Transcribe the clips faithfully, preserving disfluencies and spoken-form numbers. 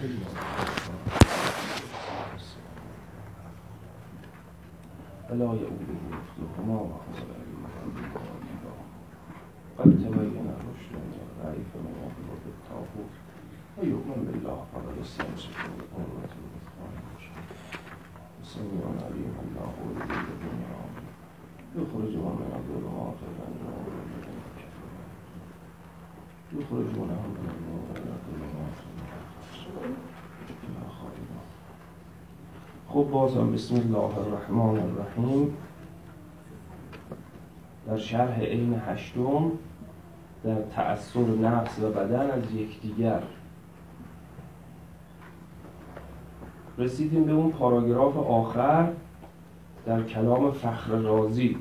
الا یعوده حفظهما و حفظ قد تبین الرشد من الغی فمن یکفر بالطاغوت و یؤمن بالله فقد استمسک بالعروة الوثقی سمیع علیم الله ولي الدنیا یخرجهم من الظلمات الى النور الذین کفروا یخرجونهم من النور الى الظلمات الا خالدون. خب بازم بسم الله الرحمن الرحیم در شرح عین هشتم در تأثر نفس و بدن از یکدیگر رسیدیم به اون پاراگراف آخر در کلام فخر رازی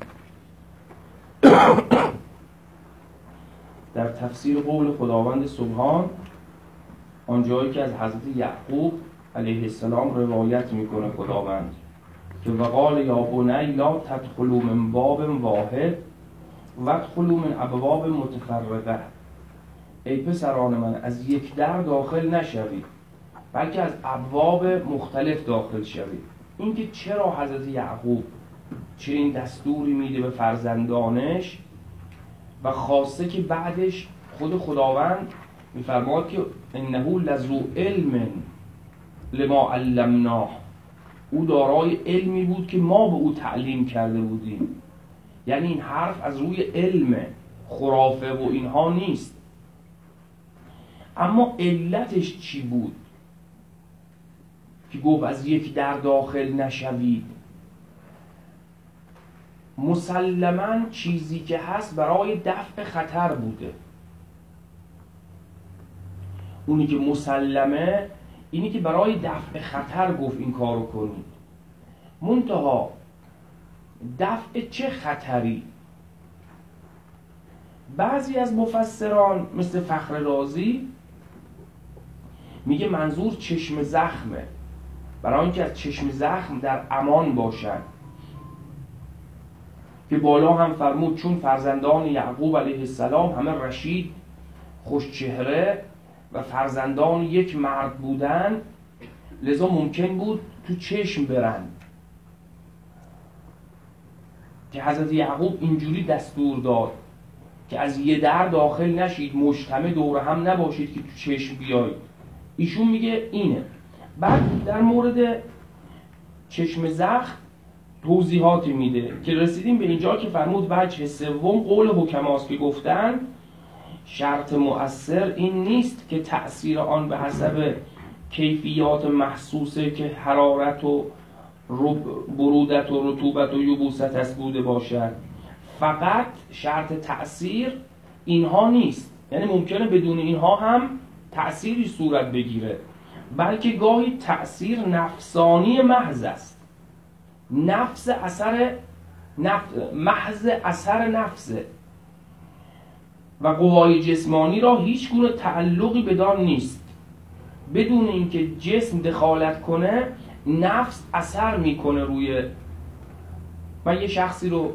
در تفسیر قول خداوند سبحان، آنجایی که از حضرت یعقوب علیه السلام روایت میکنه خداوند که وقال یا بنی لا تدخلوا من باب واحد وادخلوا من ابواب متفرقه، ای پسران من از یک در داخل نشوید بلکه از ابواب مختلف داخل شوید. اینکه چرا حضرت یعقوب چنین دستوری میده به فرزندانش و خاصه که بعدش خود خداوند میفرماد که انه لذو علم لما علمناه، او دارای علمی بود که ما به او تعلیم کرده بودیم. یعنی این حرف از روی علم خرافه و اینها نیست. اما علتش چی بود که گفت از یک در داخل نشوید؟ مسلماً چیزی که هست برای دفع خطر بوده. اونی که مسلمه اینی که برای دفع خطر گفت این کارو کنید. منتها دفع چه خطری؟ بعضی از مفسران مثل فخر رازی میگه منظور چشم زخمه، برای اینکه از چشم زخم در امان باشن، که بالا هم فرمود چون فرزندان یعقوب علیه السلام همه رشید، خوشچهره و فرزندان یک مرد بودن، لذا ممکن بود تو چشم برن، که حضرت یعقوب اینجوری دستور داد که از یه در داخل نشید، مجتمع دور هم نباشید که تو چشم بیایید. ایشون میگه اینه. بعد در مورد چشم زخم توضیحاتی میده که رسیدیم به اینجا که فرمود وجه سوم قول حکماست که گفتن شرط مؤثر این نیست که تأثیر آن به حسب کیفیات محسوسه که حرارت و برودت و رطوبت و یبوست است بوده باشد. فقط شرط تأثیر اینها نیست، یعنی ممکنه بدون اینها هم تأثیری صورت بگیره، بلکه گاهی تأثیر نفسانی محض است. نفس اثر نفس محض اثر نفسه و قوای جسمانی را هیچ گونه تعلقی بدان نیست. بدون اینکه جسم دخالت کنه نفس اثر میکنه روی. من یه شخصی رو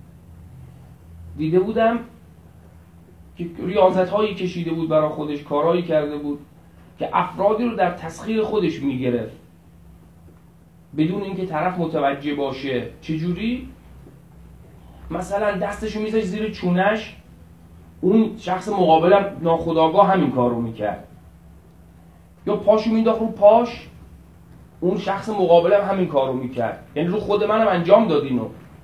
دیده بودم که ریاضت هایی کشیده بود برای خودش، کارهایی کرده بود که افرادی رو در تسخیر خودش میگرفت بدون اینکه طرف متوجه باشه. چجوری؟ مثلا دستشو میذاشت زیر چونش، اون شخص مقابلم ناخودآگاه همین کار رو میکرد، یا پاشو مینداخت رو پاش، اون شخص مقابلم همین کار رو میکرد. یعنی رو خود منم انجام داد اینو،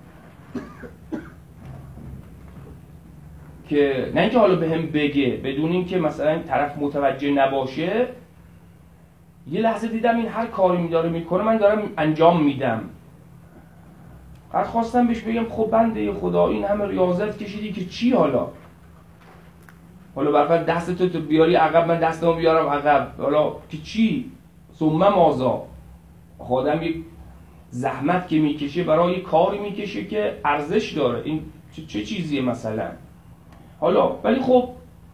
که نه اینکه حالا به هم بگه، بدون اینکه مثلا طرف متوجه نباشه. یه لحظه دیدم این هر کاری میداره میکنه من دارم انجام میدم. قد خواستم بهش بگم خب بنده خدا این همه ریاضت کشیدی که چی حالا؟ حالا برفر دستتو تو بیاری عقب، من دستمو بیارم عقب، حالا که چی؟ ثم ماذا؟ آدم یک زحمت که میکشه برای کاری میکشه که ارزش داره. این چه, چه چیزیه مثلا؟ حالا ولی خب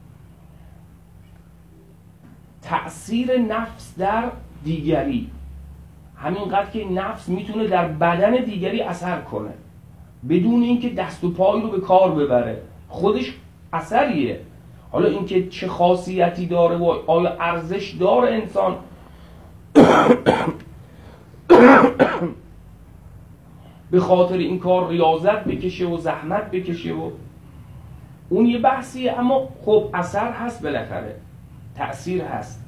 تأثیر نفس در دیگری، همینقدر که نفس میتونه در بدن دیگری اثر کنه بدون اینکه دست و پای رو به کار ببره، خودش اثریه. حالا اینکه چه خاصیتی داره و آیا ارزش داره انسان به خاطر این کار ریاضت بکشه و زحمت بکشه و اون یه بحثیه، اما خب اثر هست، بالاخره تأثیر هست.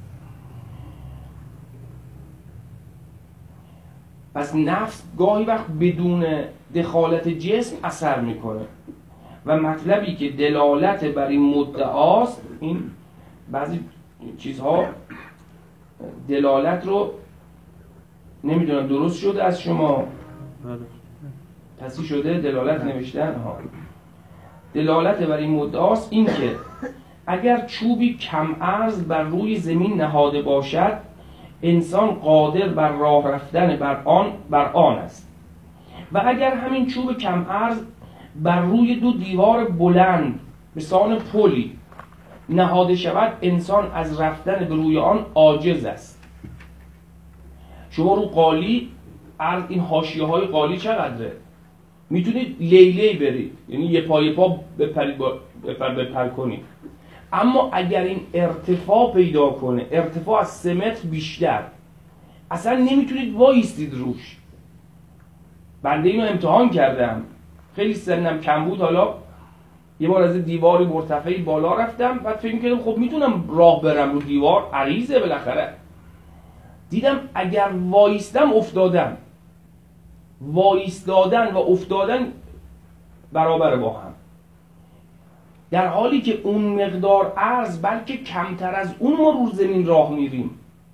پس نفس گاهی وقت بدون دخالت جسم اثر میکنه و مطلبی که دلالت بر این مدعاست، این بعضی چیزها دلالت رو نمیدونم درست شده از شما تصحیح شده دلالت نوشتن ها. دلالت بر این مدعاست این که اگر چوبی کم عرض بر روی زمین نهاده باشد، انسان قادر بر راه رفتن بر آن بر آن است، و اگر همین چوب کم عرض بر روی دو دیوار بلند به سان پلی نهاده شود، انسان از رفتن به روی آن عاجز است. شما رو قالی عرض این حاشیه های قالی چقدره؟ میتونید لیلی برید، یعنی یه پای پا بپرید بپر بپر کنید، اما اگر این ارتفاع پیدا کنه، ارتفاع از سه متر بیشتر، اصلا نمیتونید وایستید روش. بنده اینو امتحان کردم، خیلی سنم کم بود، حالا یه بار از دیواری مرتفعی بالا رفتم، بعد فکر کردم خب میتونم راه برم رو دیوار، عریضه بالاخره. دیدم اگر وایستم افتادم، وایستادن و افتادن برابر با هم، در حالی که اون مقدار عرض بلکه کمتر از اون ما رو زمین راه میریم.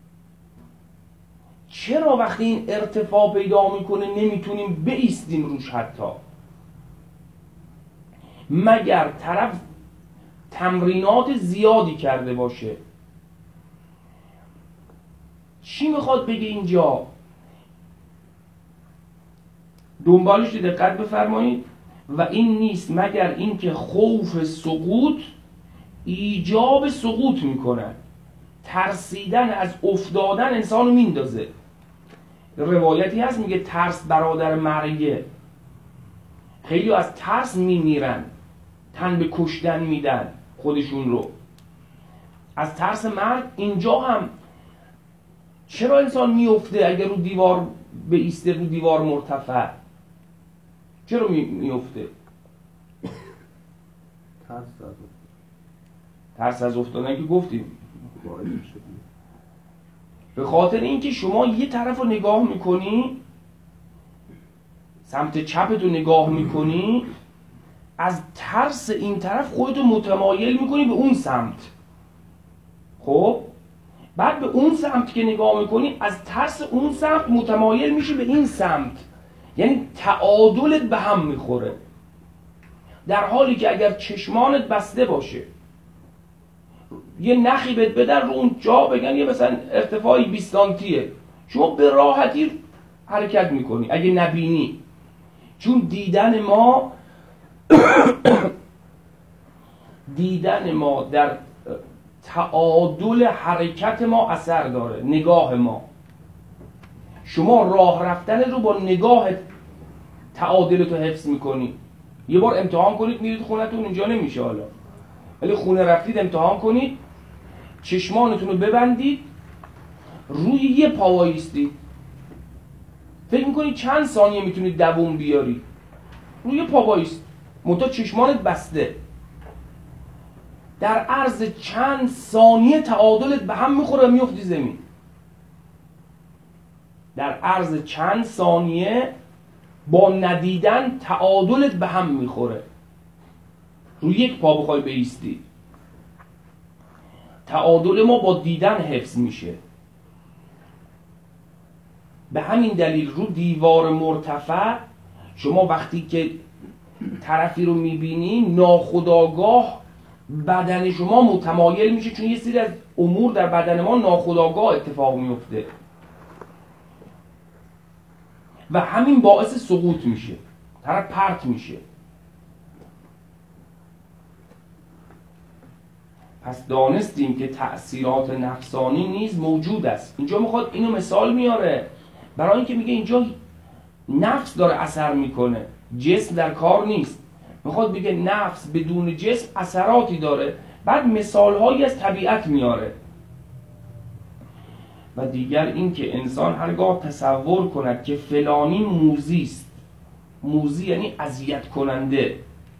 چرا وقتی این ارتفاع پیدا میکنه نمیتونیم بایستیم روش؟ حتی مگر طرف تمرینات زیادی کرده باشه. چی میخواد بگه اینجا؟ دنبالش دقت بفرمایید. و این نیست مگر اینکه خوف سقوط ایجاب سقوط میکنه، ترسیدن از افتادن انسانو میندازه. روایتی هست میگه ترس برادر مرگه، خیلی از ترس میمیرن، تن به کشتن میدن خودشون رو از ترس مرگ. اینجا هم چرا انسان میفته اگر رو دیوار بایسته، رو دیوار مرتفع چرا میفته؟ ترس از ترس از افتادن که گفتیم، به خاطر اینکه شما یه طرف رو نگاه میکنی، سمت چپت رو نگاه میکنی، از ترس این طرف خودتو متمایل میکنی به اون سمت. خب بعد به اون سمت که نگاه میکنی، از ترس اون سمت متمایل میشی به این سمت، یعنی تعادلت به هم میخوره. در حالی که اگر چشمانت بسته باشه، یه نخی بهت بدن رو اون جا، بگن یه مثلا ارتفاعی بیست سانتیه، شما به راحتی حرکت میکنی اگه نبینی. چون دیدن ما دیدن ما در تعادل حرکت ما اثر داره، نگاه ما. شما راه رفتن رو با نگاهت تعادلتو حفظ میکنی. یه بار امتحان کنید، میرید خونتون، اینجا نمیشه حالا، ولی خونه رفتید امتحان کنید، چشمانتون رو ببندید، روی یه پا وایستید، فکر میکنید چند ثانیه میتونید دووم بیاری، روی یه پا وایست، منتها چشمانت بسته. در عرض چند ثانیه تعادلت به هم میخوره و میفتی زمین. در عرض چند ثانیه با ندیدن تعادلت به هم میخوره. روی یک پا بخوای بایستی، تعادل ما با دیدن حفظ میشه. به همین دلیل رو دیوار مرتفع شما وقتی که طرفی رو میبینی، ناخودآگاه بدن شما متمایل میشه، چون یه سری از امور در بدن ما ناخودآگاه اتفاق میفته و همین باعث سقوط میشه، طرف پرت میشه. پس دانستیم که تأثیرات نفسانی نیز موجود است. اینجا میخواد اینو مثال میاره برای اینکه میگه اینجا نفس داره اثر میکنه، جسم در کار نیست. میخواد بگه نفس بدون جسم اثراتی داره. بعد مثالهایی از طبیعت میاره و دیگر این که انسان هرگاه تصور کند که فلانی موذی است، موذی یعنی اذیت کننده،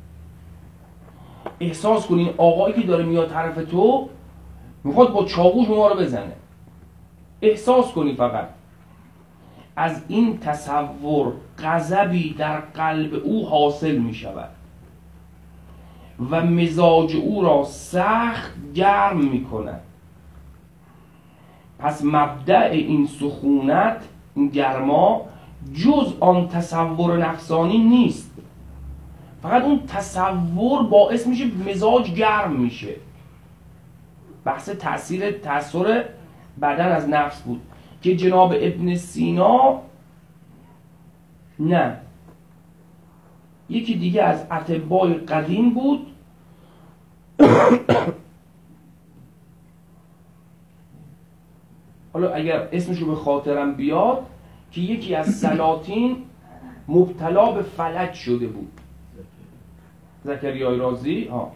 احساس کنی این آقایی که داره میاد طرف تو میخواد با چاقو شما رو بزنه، احساس کنی فقط از این تصور غضبی در قلب او حاصل می شود و مزاج او را سخت گرم می کند. پس مبدأ این سخونت، این گرما، جز آن تصور نفسانی نیست، فقط اون تصور باعث میشه مزاج گرم میشه. بحث تأثیر تأثیر بدن از نفس بود که جناب ابن سینا نه یکی دیگه از اطبای قدیم بود حالا اگر اسمشو به خاطرم بیاد، که یکی از سلاطین مبتلا به فلج شده بود، زکریای رازی. ها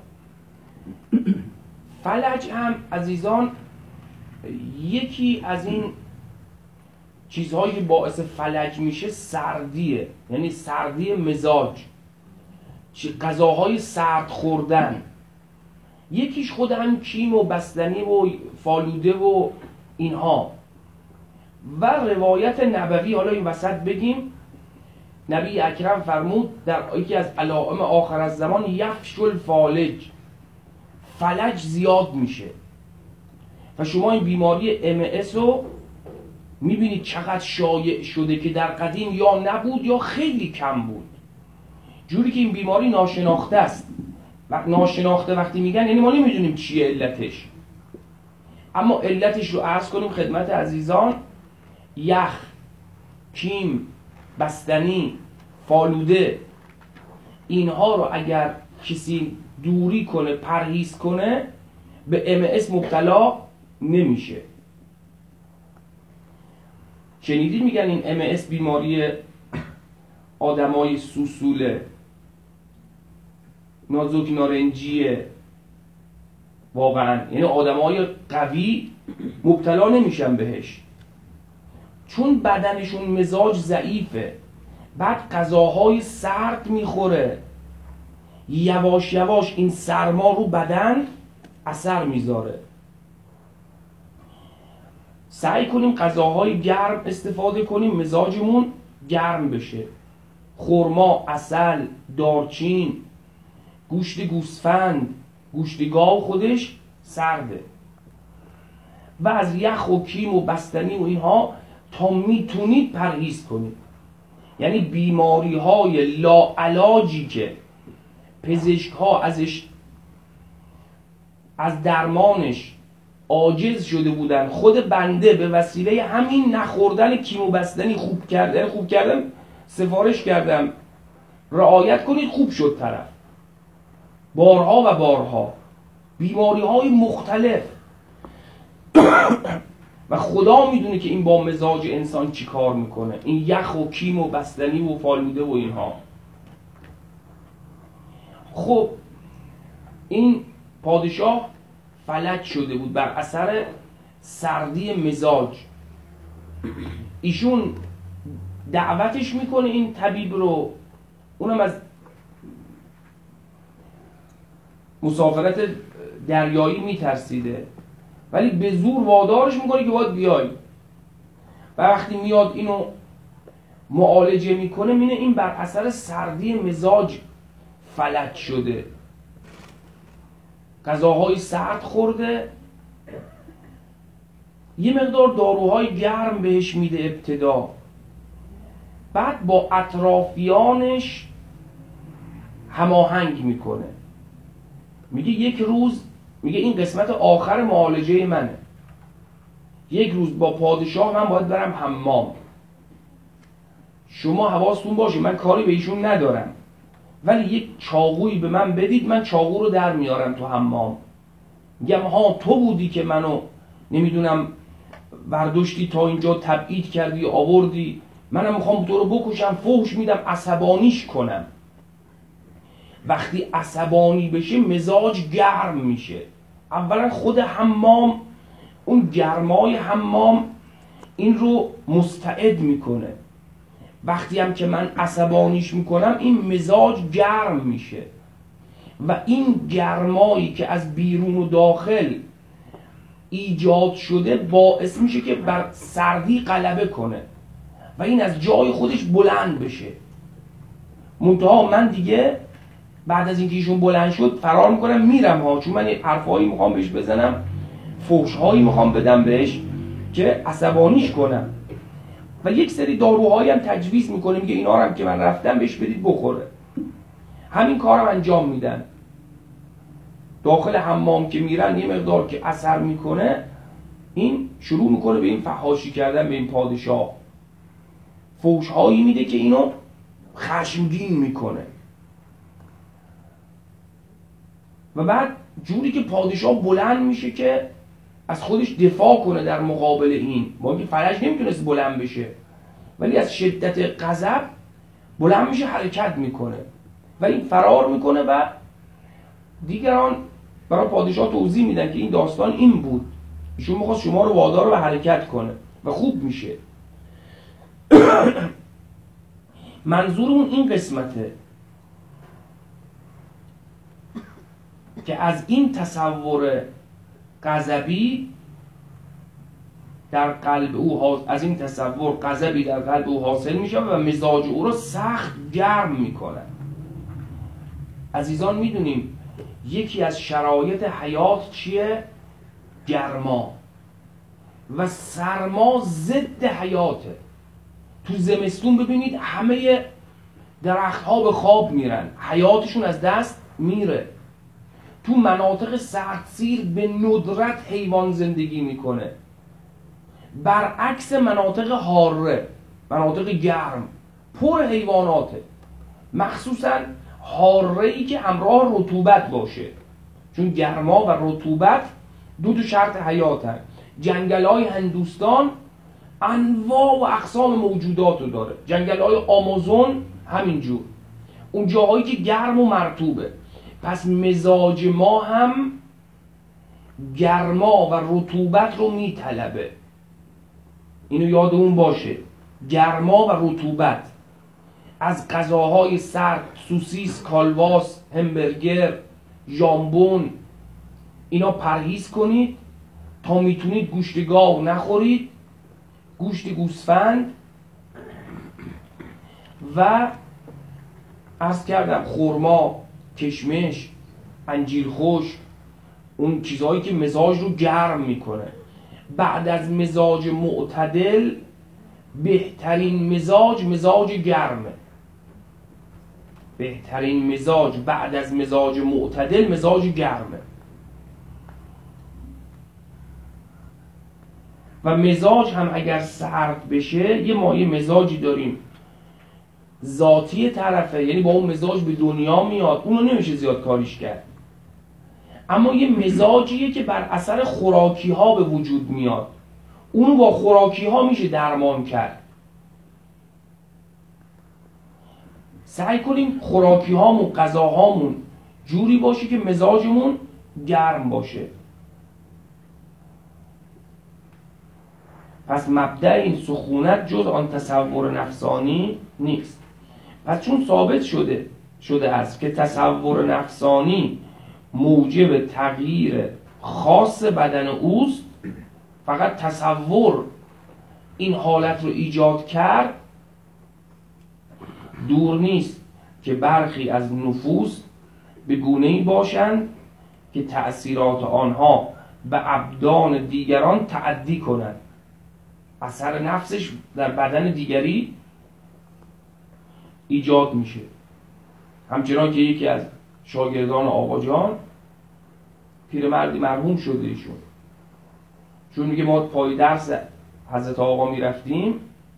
فلج هم عزیزان یکی از این چیزهایی که باعث فلج میشه سردیه، یعنی سردی مزاج، غذاهای سرد خوردن. یکیش خود هم کیم و بستنی و فالوده و اینها. و روایت نبوی، حالا این وسط بگیم، نبی اکرم فرمود در یکی از علائم آخر از زمان یفشل الفالج، فلج زیاد میشه. و شما این بیماری ام اس رو میبینید چقدر شایع شده که در قدیم یا نبود یا خیلی کم بود، جوری که این بیماری ناشناخته است. و ناشناخته وقتی میگن یعنی ما نمیدونیم چیه علتش، اما علتش رو عرض کنیم خدمت عزیزان: یخ، کیم، بستنی، فالوده، اینها رو اگر کسی دوری کنه، پرهیز کنه، به ام اس مبتلا نمیشه. شنیدید میگن این ام اس بیماری آدمای سوسوله، نازک نارنجیه واقعا، یعنی آدمای قوی مبتلا نمیشن بهش، چون بدنشون مزاج ضعیفه، بعد غذاهای سرد میخوره، یواش یواش این سرما رو بدن اثر میذاره. سعی کنیم غذاهای گرم استفاده کنیم، مزاجمون گرم بشه. خرما، عسل، دارچین، گوشت گوسفند، گوشت گاو خودش سرده. و از یخ و کیم و بستنی و اینها تا میتونید پرهیز کنید. یعنی بیماری های لاعلاجی که پزشک ها ازش از درمانش عاجز شده بودن، خود بنده به وسیله همین نخوردن کیم و بستنی خوب کردن خوب کردم سفارش کردم رعایت کنید، خوب شد طرف. بارها و بارها بیماری های مختلف. و خدا میدونه که این با مزاج انسان چی کار میکنه، این یخ و کیم و بستنی و فالوده و اینها. خب این پادشاه فلج شده بود بر اثر سردی مزاج. ایشون دعوتش میکنه این طبیب رو، اونم از مسافرت دریایی میترسیده، ولی به زور وادارش میکنه که باید بیای. و وقتی میاد اینو معالجه میکنه، مینه این بر اثر سردی مزاج فلج شده، غذاهای سرد خورده، یه مقدار داروهای گرم بهش میده ابتدا، بعد با اطرافیانش هماهنگ میکنه. میگه یک روز، میگه این قسمت آخر معالجه منه، یک روز با پادشاه من باید برم حمام، شما حواستون باشه من کاری به ایشون ندارم، ولی یک چاقویی به من بدید، من چاقو رو در میارم تو حمام. میگم ها تو بودی که منو نمیدونم برداشتی تا اینجا تبعید کردی آوردی، منم میخوام تو رو بکشم، فحش میدم، عصبانیش کنم. وقتی عصبانی بشه مزاج گرم میشه. اولا خود حمام، اون گرمای حمام این رو مستعد میکنه. وقتی هم که من عصبانیش میکنم این مزاج گرم میشه و این گرمایی که از بیرون و داخل ایجاد شده باعث میشه که بر سردی غلبه کنه و این از جای خودش بلند بشه. منتها من دیگه بعد از اینکه ایشون بلند شد فرار میکنم میرم ها، چون من حرفایی میخوام بهش بزنم، فحش‌هایی میخوام بدم بهش که عصبانیش کنم و یک سری داروهایی هم تجویز میکنه، میگه اینا رو هم که من رفتم بهش بدید بخوره. همین کارم انجام میدن. داخل حمام که میرن یه مقدار که اثر میکنه این شروع میکنه به این فحاشی کردن به این پادشاه، فحش‌هایی میده که اینو خشمگین میکنه و بعد جوری که پادشاه بلند میشه که از خودش دفاع کنه در مقابل این. با اینکه فلج نمیتونست بلند بشه ولی از شدت غضب بلند میشه حرکت میکنه و این فرار میکنه و دیگران برای پادشاه توضیح میدن که این داستان این بود، ایشون میخواست شما رو وادار به حرکت کنه و خوب میشه. منظورمون این قسمته که از این تصور غضبی در قلب او از این تصور غضبی در قلب او حاصل میشه و مزاج او رو سخت گرم میکنه. عزیزان میدونیم یکی از شرایط حیات چیه؟ گرما و سرما ضد حیاته. تو زمستون ببینید همه درخت ها به خواب میرن، حیاتشون از دست میره. تو مناطق سردسیر به ندرت حیوان زندگی میکنه، برعکس مناطق حاره، مناطق گرم پر حیواناته، مخصوصا حاره‌ای که همراه رطوبت باشه، چون گرما و رطوبت دو تا شرط حیاتن. جنگل‌های هندوستان انواع و اقسام موجودات رو داره، جنگل‌های آمازون همینجور، اون جاهایی که گرم و مرطوبه. پس مزاج ما هم گرما و رطوبت رو میطلبه، اینو یادمون باشه. گرما و رطوبت. از غذاهای سرد، سوسیس، کالواس، همبرگر، ژامبون اینا پرهیز کنید تا میتونید گوشت گاو نخورید، گوشت گوسفند و عرض کردم خرما، کشمش، انجیر خشک، اون چیزهایی که مزاج رو گرم میکنه. بعد از مزاج معتدل بهترین مزاج مزاج گرمه. بهترین مزاج بعد از مزاج معتدل مزاج گرمه. و مزاج هم اگر سرد بشه، یه ما یه مزاجی داریم ذاتی طرفه، یعنی با اون مزاج به دنیا میاد، اونو نمیشه زیاد کاریش کرد. اما یه مزاجیه که بر اثر خوراکی ها به وجود میاد، اونو با خوراکی ها میشه درمان کرد. سعی کنیم خوراکی هامون، غذاهامون جوری باشه که مزاجمون گرم باشه. پس مبدأ این سخونت جز آن تصور نفسانی نیست. پس چون ثابت شده شده است که تصور نفسانی موجب تغییر خاص بدن اوست، فقط تصور این حالت رو ایجاد کرد، دور نیست که برخی از نفوس به گونه‌ای باشند که تأثیرات آنها به ابدان دیگران تعدی کنند. اثر نفسش در بدن دیگری ایجاد میشه. همچنان که یکی از شاگردان آقا جان، پیرمردی مرحوم شده ایشون، چون میگه ما پای درس حضرت آقا میرفتیم،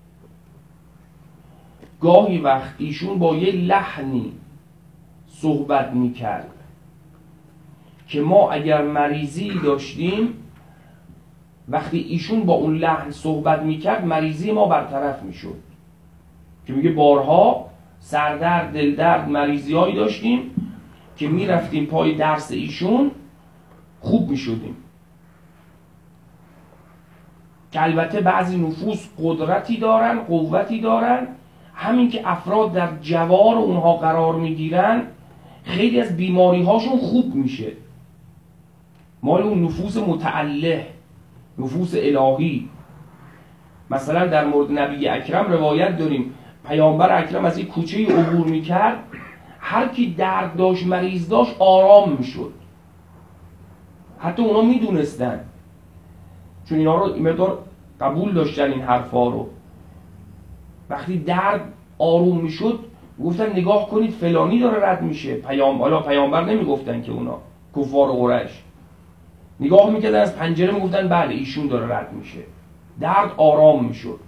گاهی وقت ایشون با یه لحنی صحبت میکرد که ما اگر مریضی داشتیم، وقتی ایشون با اون لحن صحبت میکرد مریضی ما برطرف میشد. که میگه بارها سردرد، دلدرد، مریضی هایی داشتیم که میرفتیم پای درس ایشون خوب میشدیم. که البته بعضی نفوس قدرتی دارن، قوتی دارن، همین که افراد در جوار اونها قرار میگیرن خیلی از بیماری هاشون خوب میشه. مال اون نفوس متعله، نفوس الهی. مثلا در مورد نبی اکرم روایت داریم پیامبر اکرم از این کوچه عبور میکرد، هر کی درد داشت، مریض داشت، آرام میشد. حتی اونا میدونستن، چون اینا رو مقدار قبول داشتن این حرفا رو. وقتی درد آروم میشد گفتن نگاه کنید فلانی داره رد میشه. پیام حالا پیامبر نمیگفتن که اونا کفار قریش نگاه میکردن از پنجره میگفتن بله ایشون داره رد میشه. درد آرام میشد.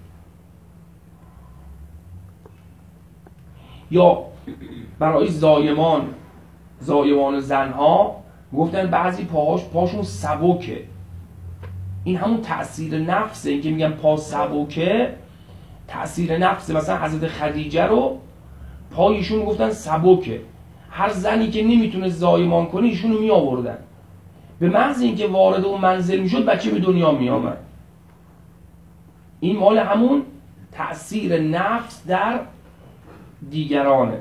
یا برای زایمان زایمان زنها گفتن بعضی پاهاش پاشون سبکه. این همون تأثیر نفسه. این که میگن پا سبکه تأثیر نفسه. مثلا حضرت خدیجه رو پایشون گفتن سبکه. هر زنی که نمیتونه زایمان کنه ایشونو می آوردن. به محض اینکه وارد اون منزل میشد بچه به دنیا می آمد. این مال همون تأثیر نفس در دیگرانه.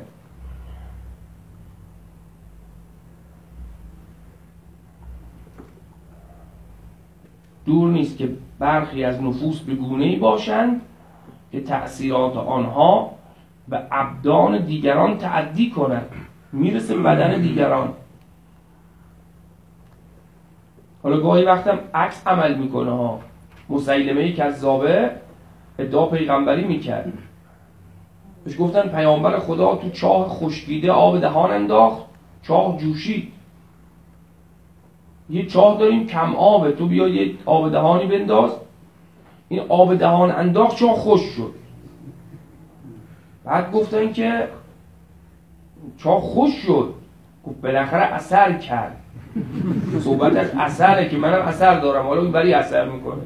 دور نیست که برخی از نفوس به گونه‌ای باشند که تأثیرات آنها به ابدان دیگران تعدی کنند، میرسه به بدن دیگران. حالا گاهی وقتم عکس عمل میکنه ها. مسیلمه کذابه ادعا پیغمبری میکرد، بهش گفتن پیامبر خدا تو چاه خشکیده آب دهان انداخت، چاه جوشید. یه چاه داریم کم آبه، تو بیا یه آب دهانی بنداز. این آب دهان انداخت، چاه خوش شد. بعد گفتن که چاه خوش شد. گفت بالاخره اثر کرد. صحبت از اثره که منم اثر دارم، حالا این بری اثر میکنه.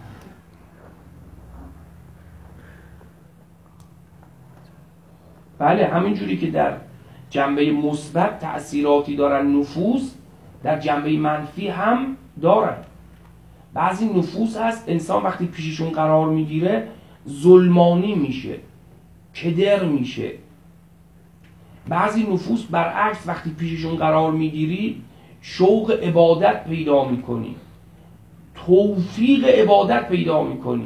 بله همینجوری که در جنبه مثبت تأثیراتی دارن نفوس، در جنبه منفی هم دارن. بعضی نفوس هست انسان وقتی پیششون قرار میگیره ظلمانی میشه، کدر میشه. بعضی نفوس برعکس وقتی پیششون قرار میگیری شوق عبادت پیدا میکنی، توفیق عبادت پیدا میکنی.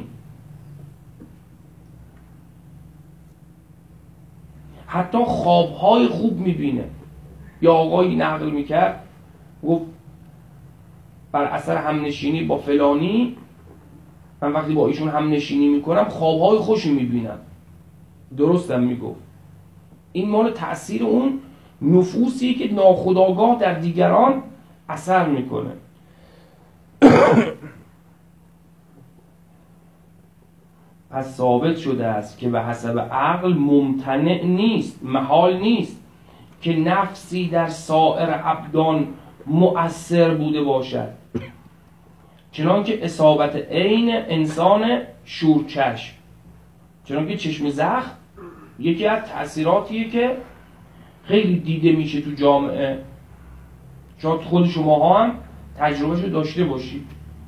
حتی خوابهای خوب میبینه. یا آقایی نقل میکرد گفت بر اثر همنشینی با فلانی من وقتی با ایشون همنشینی میکنم خوابهای خوشی میبینم. درستم میگفت. این مال تأثیر اون نفوسی که ناخودآگاه در دیگران اثر میکنه. پس ثابت شده است که به حسب عقل ممتنع نیست، محال نیست که نفسی در سایر ابدان مؤثر بوده باشد، چنانکه اصابت عین انسان شورچشم. چنانکه چشم زخم یکی از تأثیراتیه که خیلی دیده میشه تو جامعه. شاید خود شماها هم تجربهشو داشته باشید.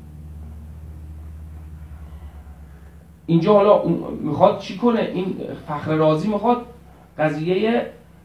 اینجا حالا میخواد چی کنه؟ این فخر رازی میخواد قضیه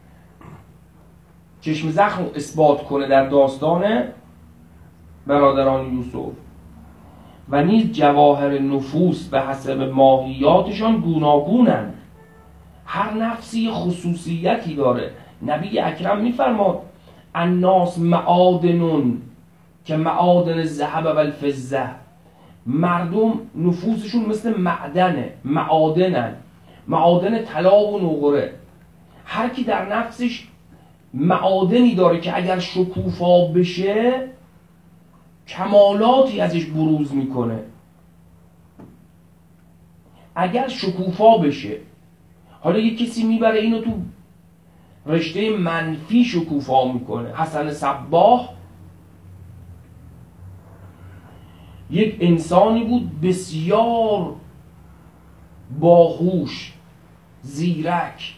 چشم زخم رو اثبات کنه در داستان برادران یوسف. و نیز جواهر نفوس به حسب ماهیاتشان گوناگونند. هر نفسی خصوصیتی داره. نبی اکرم میفرماد الناس معادنون که معادن الذهب و الفضه. مردم نفوسشون مثل معدنه، معادنن، معادن طلا و نقره. هر کی در نفسش معادنی داره که اگر شکوفا بشه کمالاتی ازش بروز میکنه. اگر شکوفا بشه، حالا یک کسی میبره اینو تو رشته منفی شکوفا میکنه. حسن صباح یک انسانی بود بسیار باهوش، زیرک،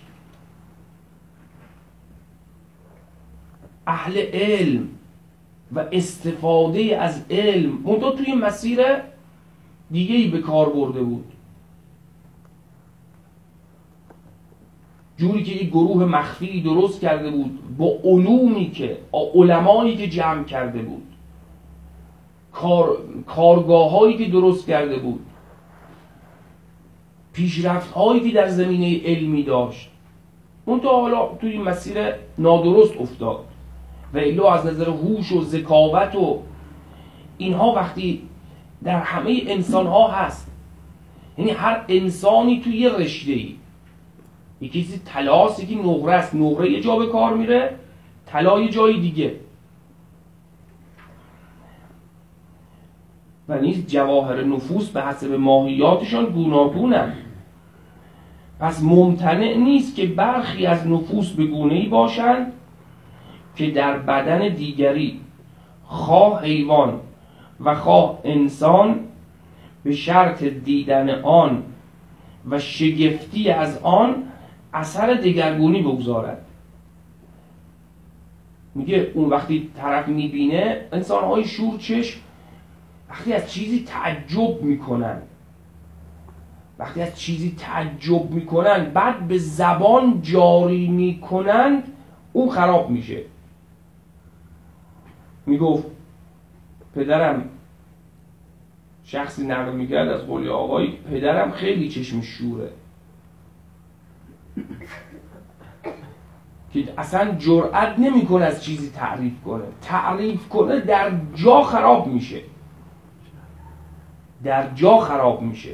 اهل علم و استفاده از علم، منتها توی مسیر دیگه ای به کار برده بود، جوری که یک گروه مخفی درست کرده بود با علومی که علمایی که جمع کرده بود، کار کارگاه هایی که درست کرده بود، پیشرفت هایی که در زمینه علمی داشت، اون تا حالا توی این مسیر نادرست افتاد و الا از نظر هوش و ذکاوت و اینها وقتی در همه انسان ها هست، یعنی هر انسانی توی یه رشته ای، یکی چیزی طلاست، یکی نقره است، نقره یه جا به کار میره، طلا یه جای دیگه. و نیز جواهر نفوس به حسب ماهیاتشان گوناگونند. پس ممتنع نیست که برخی از نفوس به گونه‌ای باشند که در بدن دیگری خواه حیوان و خواه انسان به شرط دیدن آن و شگفتی از آن اثر دگرگونی بگذارد. میگه اون وقتی طرف میبینه، انسان‌های شورچشم وقتی از چیزی تعجب میکنن، وقتی از چیزی تعجب میکنن بعد به زبان جاری میکنن، اون خراب میشه. میگفت پدرم، شخصی نقل میکرد از قول آقایی، پدرم خیلی چشم شوره که اصلا جرئت نمیکنه از چیزی تعریف کنه، تعریف کنه در جا خراب میشه، در جا خراب میشه.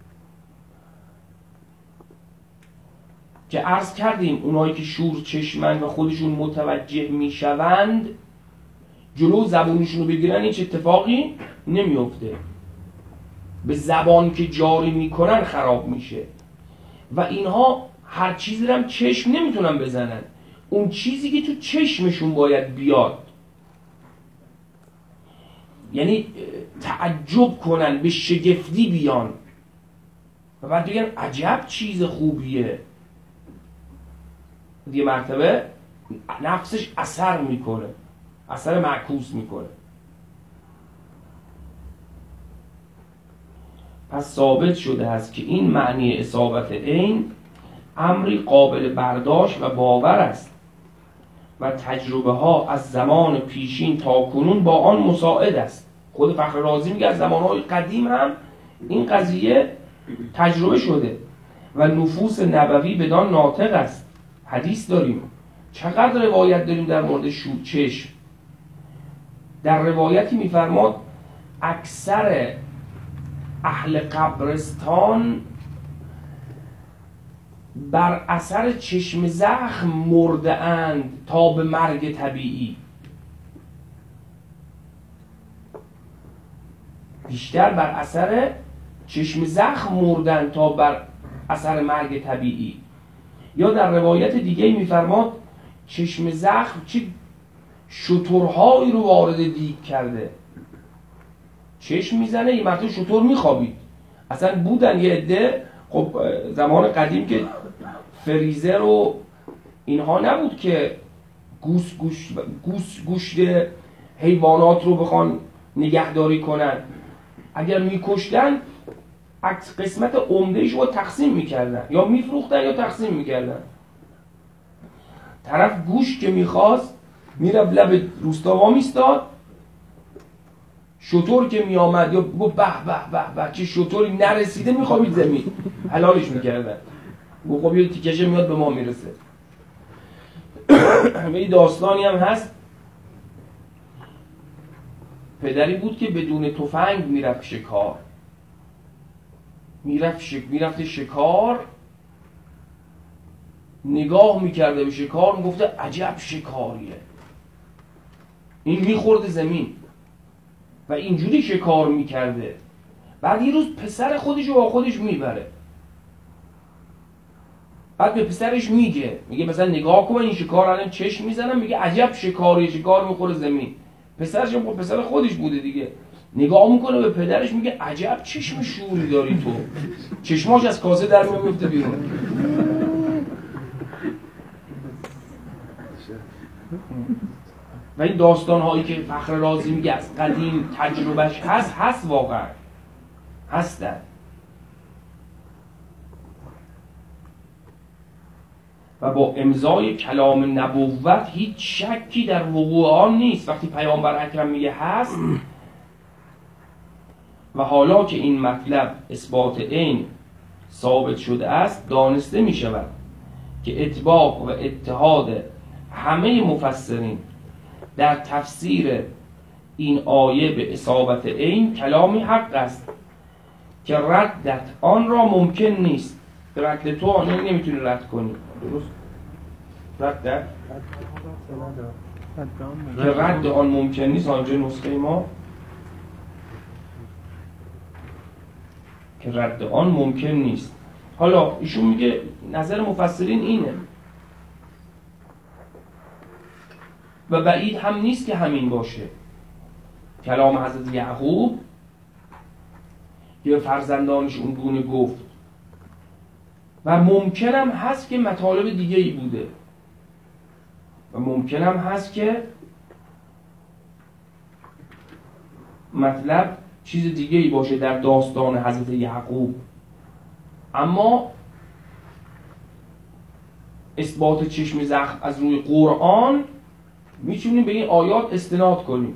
که عرض کردیم اونایی که شور چشمن و خودشون متوجه میشوند، جلو زبونشون رو بگیرن هیچ اتفاقی نمیفته، به زبان که جاری میکنن خراب میشه. و اینها هر چیزی رو هم چشم نمیتونن بزنن، اون چیزی که تو چشمشون باید بیاد، یعنی تعجب کنن، به شگفتی بیان و بعد بگن عجب چیز خوبیه، دیگه مرتبه نفسش اثر میکنه، اثر معکوس میکنه. پس ثابت شده است که این معنی اصابت عین امری قابل برداشت و باور است و تجربه ها از زمان پیشین تا کنون با آن مساعد است. خود فخر رازی میگه از زمانهای قدیم هم این قضیه تجربه شده و نفوس نبوی بدان ناطق است. حدیث داریم، چقدر روایت داریم در مورد شور چشم. در روایتی میفرماد اکثر اهل قبرستان بر اثر چشم زخم مرده اند تا به مرگ طبیعی. بیشتر بر اثر چشم زخم مردن تا بر اثر مرگ طبیعی. یا در روایت دیگه میفرماد چشم زخم چه شترهایی رو وارد دیگ کرده. چشم میزنه، یه مرتبه شتر میخوابید. اصلا بودن یه عده، خب زمان قدیم که فریزر و اینها نبود که گوس گوش گوس گوشت حیوانات رو بخوان نگهداری کنن، اگر میکشتن قسمت عمدهش رو تقسیم میکردن، یا میفروختن یا تقسیم میکردن. طرف گوشت که میخواست میرفت لب روستا وا میستاد، شتر که میامد یا گفت به به به به چه شتری نرسیده میخوابید زمین، حلالش میکردن. گفت خب یه تیکشه میاد به ما میرسه. یه داستانی هم هست، پدری بود که بدون تفنگ میرفت شکار، میرفت شک... میرفت شکار، نگاه میکرده به شکار، میگفته عجب شکاریه، این میخورده زمین و اینجوری شکار میکرده. بعد یه روز پسر خودش رو با خودش میبره، بعد به پسرش میگه میگه مثلا نگاه کن این شکار الان چشم میزنم، میگه عجب شکاری، شکار میخوره زمین. پسرش هم پسر خودش بوده دیگه، نگاه میکنه به پدرش میگه عجب چشم شوری داری تو، چشماش از کاسه در میفته بیرون. و این داستان هایی که فخر رازی میگه از قدیم تجربهش هست هست واقعا. هستند و با امضای کلام نبوت هیچ شکی در وقوع آن نیست. وقتی پیامبر اکرم میگه هست و حالا که این مطلب اثبات عین ثابت شده است، دانسته می شود که اطباق و اتحاد همه مفسرین در تفسیر این آیه به اصابت عین کلامی حق است که ردت آن را ممکن نیست. رد تو آن نمیتونی رد کنی، درست؟ رد که رد آن ممکن نیست. آنجا نسخه ما که رد آن ممکن نیست. حالا ایشون میگه نظر مفسرین اینه و بعید هم نیست که همین باشه. کلام حضرت یعقوب که فرزندانش اون گونه گفت و ممکنم هست که مطالب دیگه ای بوده و ممکنم هست که مطلب چیز دیگه ای باشه در داستان حضرت یعقوب. اما اثبات چشم زخم از روی قرآن میتونیم به این آیات استناد کنیم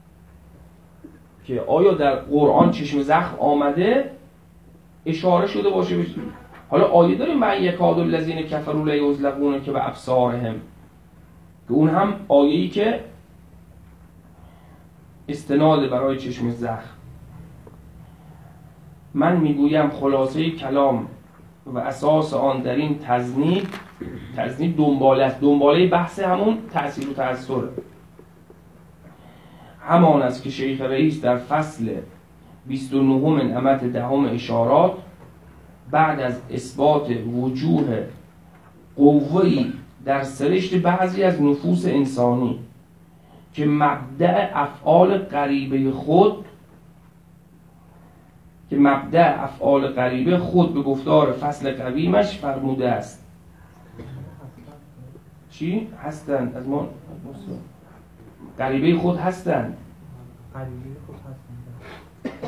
که آیا در قرآن چشم زخم آمده، اشاره شده باشه بشه. حالا آیه داریم من یکاد الذین کفروا لیزلقون که به ابصارهم، که اون هم آیه‌ای که استناد برای چشم زخم. من میگویم خلاصه کلام و اساس آن در این تذنیب تذنیب دنباله است. دنباله بحث همون تأثیر و تأثیر همان است که شیخ رئیس در فصل بیست و نه نعمت دهم اشارات بعد از اثبات وجوه قوه‌ای در سرشت بعضی از نفوس انسانی که مبدأ افعال غریبه خود که مبدأ افعال غریبه خود به گفتار فصل قویمش فرموده است. چی؟ هستند از ما غریبه خود هستند. غریبه خود هستند.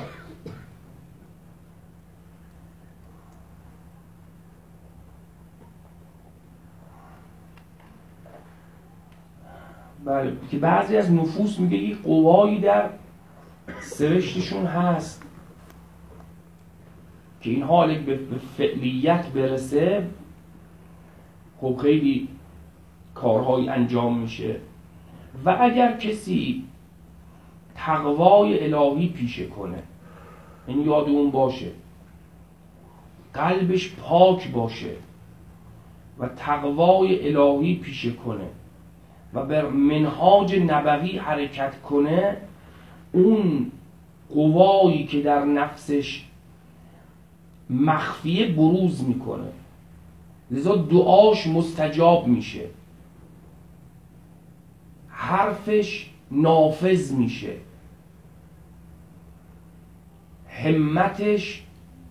بله، که بعضی از نفوس میگه یک قوایی در سرشتشون هست که این حال به فعلیت برسه خب خیلی کارهای انجام میشه. و اگر کسی تقوای الهی پیشه کنه، این یاد اون باشه، قلبش پاک باشه و تقوای الهی پیشه کنه و بر منهاج نبوی حرکت کنه، اون قوایی که در نفسش مخفیه بروز میکنه، لذا دعاش مستجاب میشه، حرفش نافذ میشه، همتش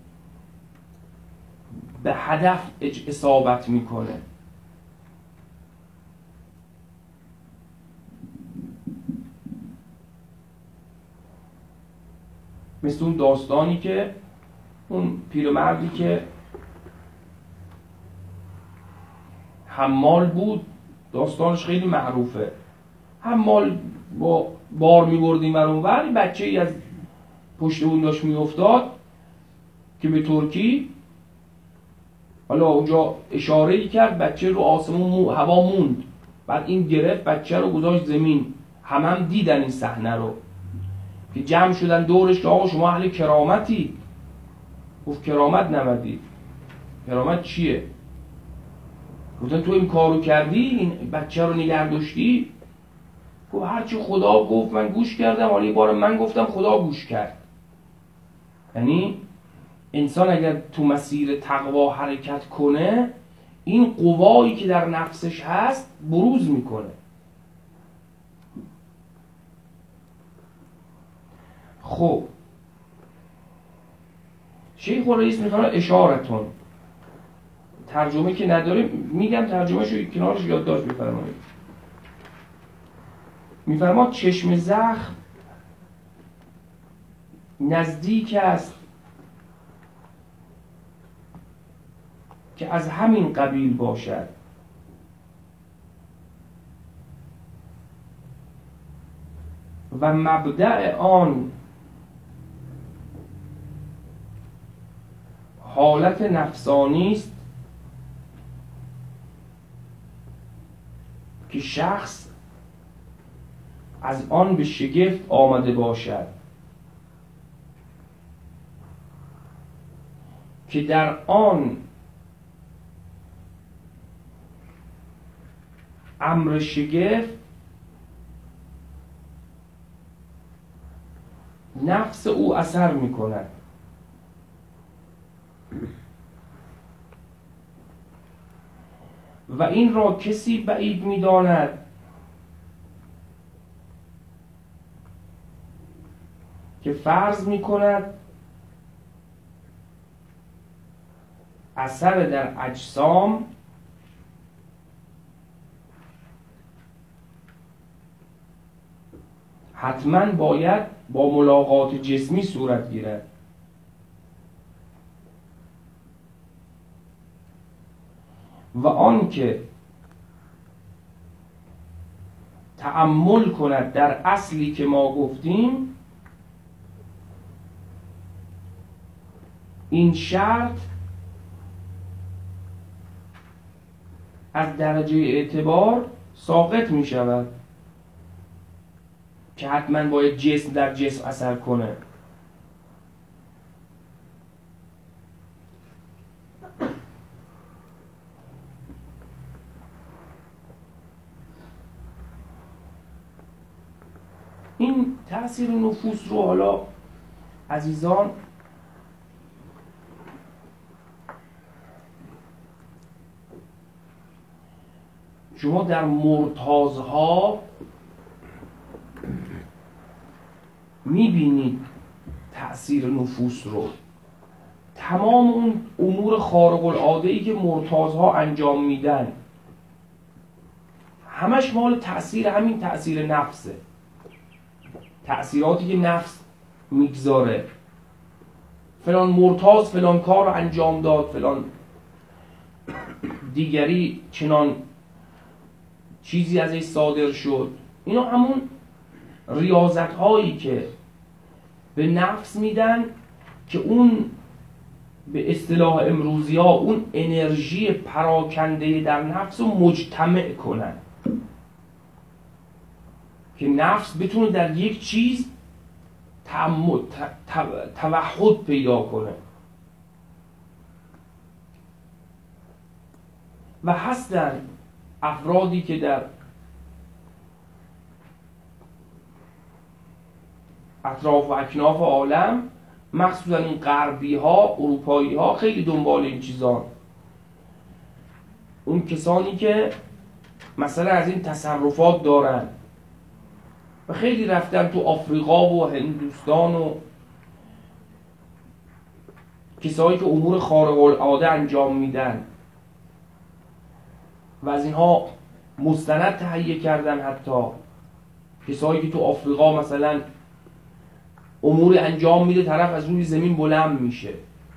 به هدف اصابت میکنه. مثل اون داستانی که اون پیرمردی که حمال بود، داستانش خیلی معروفه. حمال با بار می‌بردیم ور اونور، بچه ای از پشت اون داشت میافتاد که به ترکی، حالا اونجا اشاره‌ای کرد، بچه رو آسمون مو، هوا موند، بعد این گرفت بچه رو گذاشت زمین. هم هم دیدن این صحنه رو که جمع شدن دورش که آقا شما اهل کرامتی. گفت کرامت نمدید. کرامت چیه؟ گفتن تو این کارو کردی، این بچه رو نگه داشتی. گفت هرچی خدا گفت من گوش کردم، حالا یه بار من گفتم خدا گوش کرد. یعنی انسان اگر تو مسیر تقوا حرکت کنه، این قوایی که در نفسش هست بروز میکنه. خب شیخ الرئیس میخواد اشارتون، ترجمه که نداریم میگم ترجمه شو کنارش یادداشت بفرمایید. میفرماد چشم زخم نزدیک است که از همین قبیل باشد. و مبدأ آن حالت نفسانی است که شخص از آن به شگفت آمده باشد، که در آن امر شگفت نفس او اثر می کند و این را کسی بعید می داند که فرض می کند اثر در اجسام حتما باید با ملاقات جسمی صورت گیرد و آن که تأمل کند در اصلی که ما گفتیم، این شرط از درجه اعتبار ساقط می شود که حتما باید جسم در جسم اثر کنه. این تأثیر نفوس رو حالا عزیزان شما در مرتازها میبینید تأثیر نفوس رو. تمام اون امور خارق العاده‌ای که مرتازها انجام میدن همش مال تأثیر همین تأثیر نفسه، تأثیراتی که نفس میگذاره. فلان مرتاز فلان کار رو انجام داد، فلان دیگری چنان چیزی ازش صادر شد. اینا همون ریاضت هایی که به نفس میدن که اون به اصطلاح امروزی ها اون انرژی پراکنده در نفس رو مجتمع کنن، که نفس بتونه در یک چیز توحد پیدا کنه. و هستن افرادی که در اطراف و اکناف عالم، مخصوصا این غربی ها، اروپایی ها، خیلی دنبال این چیزان. اون کسانی که مثلا از این تصرفات دارن و خیلی رفتن تو آفریقا و هندوستان و کسایی که امور خارق العاده انجام میدن و از اینها مستند تهیه کردن. حتی کسایی که تو آفریقا مثلا امور انجام میده، طرف از روی زمین بلند میشه،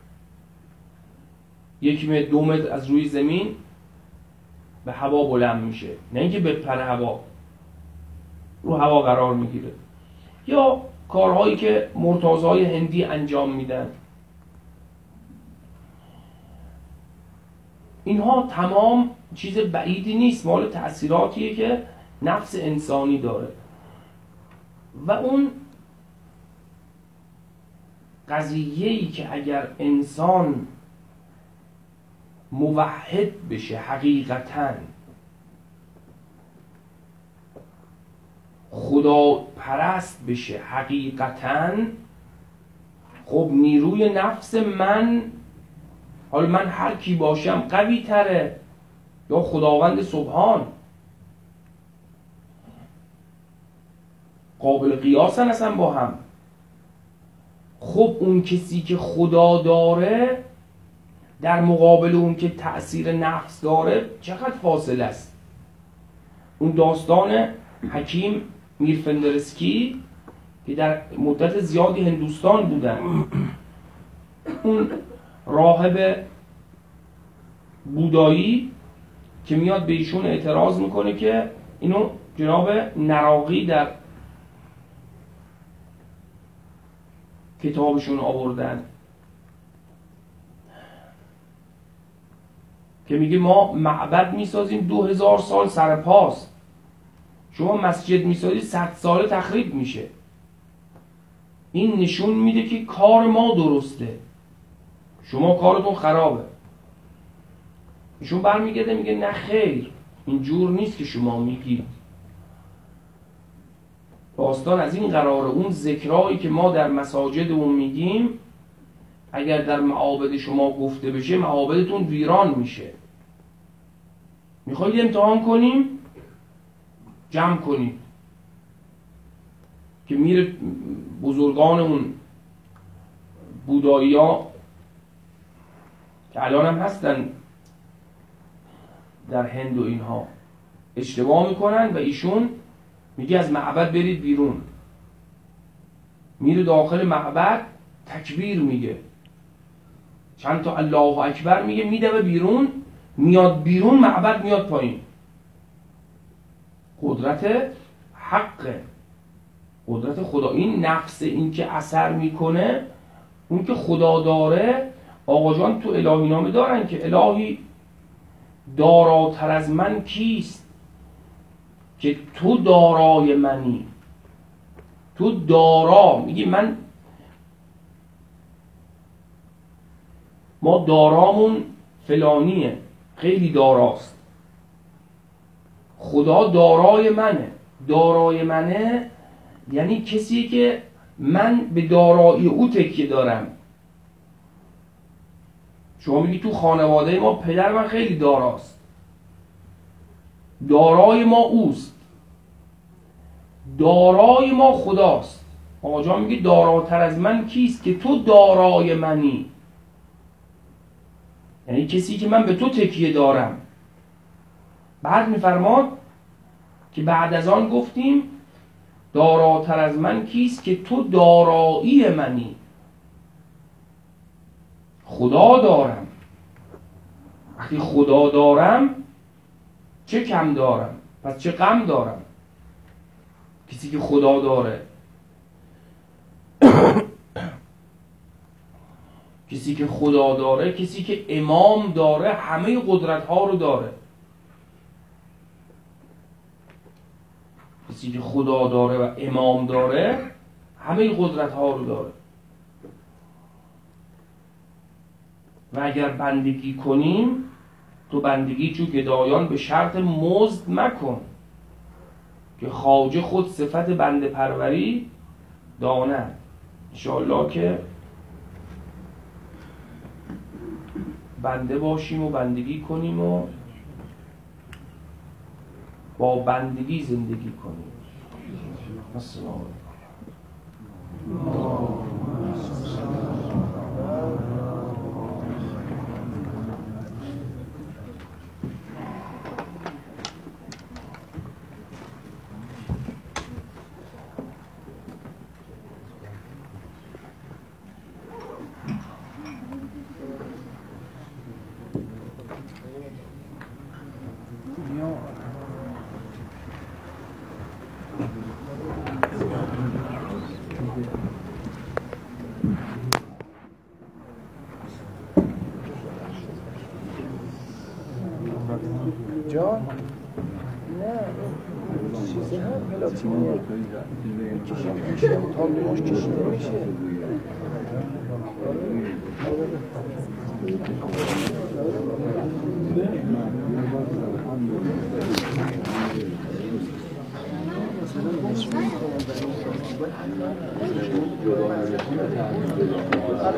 یک متر دو متر از روی زمین به هوا بلند میشه، نه اینکه بپره هوا، رو هوا قرار میگیره. یا کارهایی که مرتازهای هندی انجام میدن، اینها تمام چیز بعیدی نیست، مال تأثیراتیه که نفس انسانی داره. و اون قضیه‌ای که اگر انسان موحد بشه، حقیقتاً خدا پرست بشه، حقیقتاً، خب نیروی نفس من، حالا من هر کی باشم، قوی تره یا خداوند سبحان، قابل قیاسن اصلا با هم. خب اون کسی که خدا داره در مقابل اون که تأثیر نفس داره چقدر فاصله است. اون داستان حکیم میرفندرسکی که در مدت زیادی هندوستان بودن، اون راهب بودایی که میاد به ایشون اعتراض میکنه که اینو جناب نراقی در کتابشون آوردن که میگه ما معبد میسازیم دو هزار سال سر پاست، شما مسجد میسازید صد ساله تخریب میشه. این نشون میده که کار ما درسته، شما کارتون خرابه. ایشون برمیگرده میگه نه خیر، اینجور نیست که شما میگید. داستان از این قراره اون ذکرایی که ما در مساجدمون میگیم اگر در معابد شما گفته بشه معابدتون ویران میشه. میخواید امتحان کنیم؟ جمع کنید. که میره بزرگانمون بودایی ها که الان هم هستن در هند و اینها اشتباه میکنن و ایشون میگه از معبد برید بیرون. میره داخل معبد تکبیر میگه، چند تا الله اکبر میگه، میده بیرون، میاد بیرون معبد میاد پایین. قدرت حقه، قدرت خدا. این نفس این که اثر میکنه، اون که خدا داره. آقا جان تو الهی نامه دارن که الهی داراتر از من کیست که تو دارای منی. تو دارا میگی من، ما دارامون فلانیه، خیلی داراست. خدا دارای منه. دارای منه یعنی کسی که من به دارایی او تکیه دارم. شما میگی تو خانواده ما پدر من خیلی داراست، دارای ما اوست، دارای ما خداست. آقا جان میگه داراتر از من کیست که تو دارای منی، یعنی کسی که من به تو تکیه دارم. بعد میفرماد که بعد از آن گفتیم داراتر از من کیست که تو دارایی منی. خدا دارم. وقتی خدا دارم چه کم دارم؟ پس چه غم دارم؟ کسی که خدا داره، کسی که خدا داره، کسی که امام داره، همه قدرت ها رو داره. کسی که خدا داره و امام داره همه قدرت ها رو داره. و اگر بندگی کنیم، تو بندگی چو گدایان به شرط مزد مکن، که خواجه خود صفت بنده پروری داند. انشاءالله که بنده باشیم و بندگی کنیم و با بندگی زندگی کنیم. السلام علیکم. جان نه چیزی هم پلاتینیه کشیم میشه تابلوش کشیده میشه